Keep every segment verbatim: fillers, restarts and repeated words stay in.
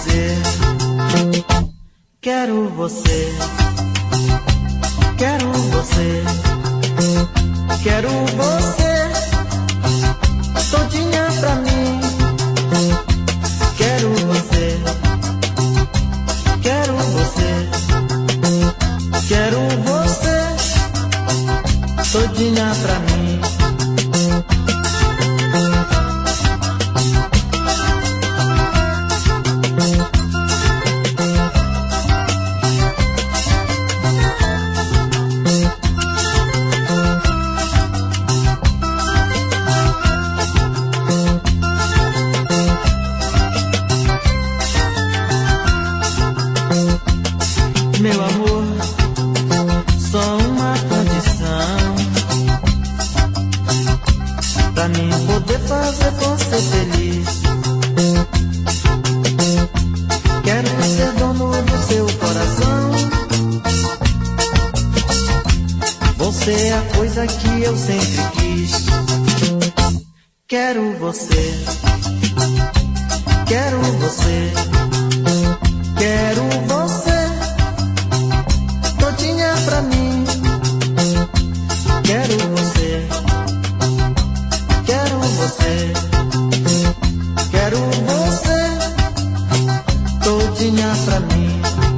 dizer. Quero você, quero você, quero você, todinha pra mim. Quero você, quero você, quero você, todinha pra mim. Meu amor, só uma condição pra mim poder fazer você feliz. Quero ser dono do seu coração. Você é a coisa que eu sempre quis. Quero você, quero você, quero você, todinha pra mim. Quero você, quero você, quero você, todinha pra mim.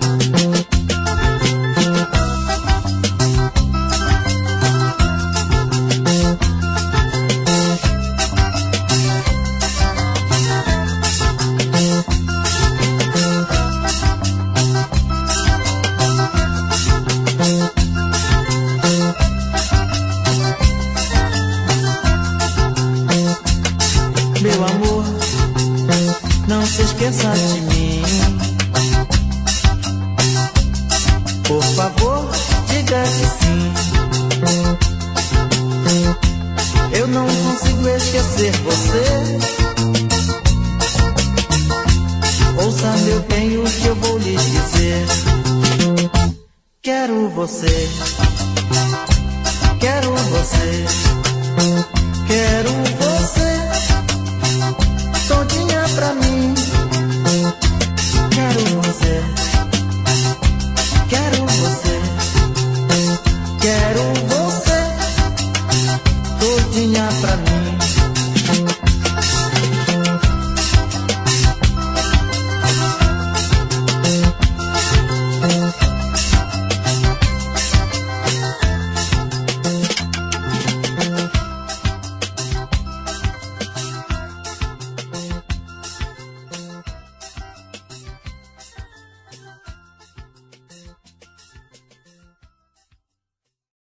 Meu amor, não se esqueça de mim. Por favor, diga que sim. Eu não consigo esquecer você. Ouça meu bem o que eu vou lhe dizer. Quero você, quero você, quero você, todinha pra mim.